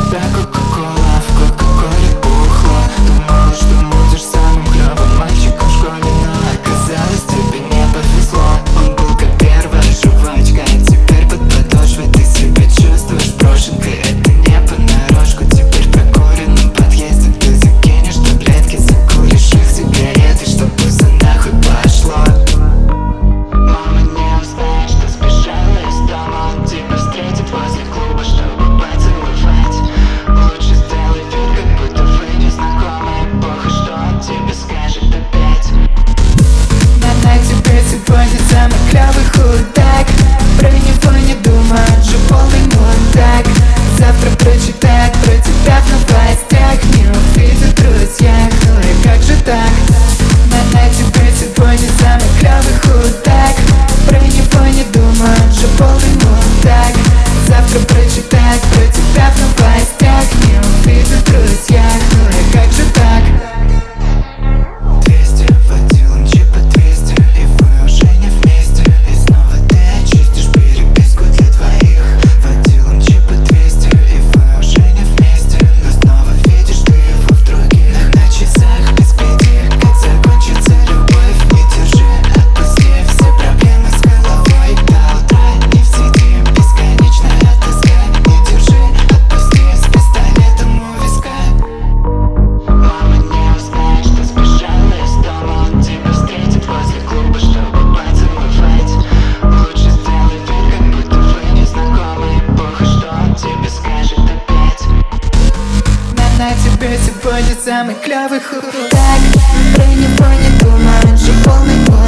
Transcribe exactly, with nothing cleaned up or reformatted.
тебя кока-кола, в кока-коле бухло. Думала, что будешь самым клёвым мальчиком в школе, но оказалось, тебе не повезло. Он был как первая жвачка, а теперь под подошвой ты себя чувствуешь брошенкой. Это не понарошку, теперь в прокуренном подъезде ты закинешь таблетки, закуришь их сигареты, чтоб все нахуй пошло. Мама не узнает, что сбежала из дома. Он тебя встретит возле клуба, чтобы поцеловать. Лучше сделай вид, как будто вы незнакомые. Похуй, что он тебе скажет опять. На, на тебе сегодня самый клёвый худак. Про него не думай, он же полный мудак. Завтра прочитает про тебя в новостях, не увидят в друзьях, ну и как же так? На, на тебе сегодня самый клёвый худак. Про него не думай, он же полный мудак. Завтра прочитает про тебя в новостях, не увидят в друзьях, ну и как же так? Двести водил он чипа двести, и вы уже не вместе. И снова ты очистишь переписку для двоих. Водил он чипа двести, и вы уже не вместе. Но снова видишь ты его в других. На, на часах без пяти, как закончится любовь. Не держи, отпусти все проблемы с головой. До утра не в сети, бесконечная тоска. Не держи, отпусти с пистолетом у виска. Мама не узнает, что сбежала из дома. Он тебя встретит возле клуба, чтобы поцеловать. Лучше сделай вид, как будто вы незнакомые. Похуй, что он тебе скажет опять. На, на тебе сегодня самый клёвый худак. Про него не думай, он же полный мудак.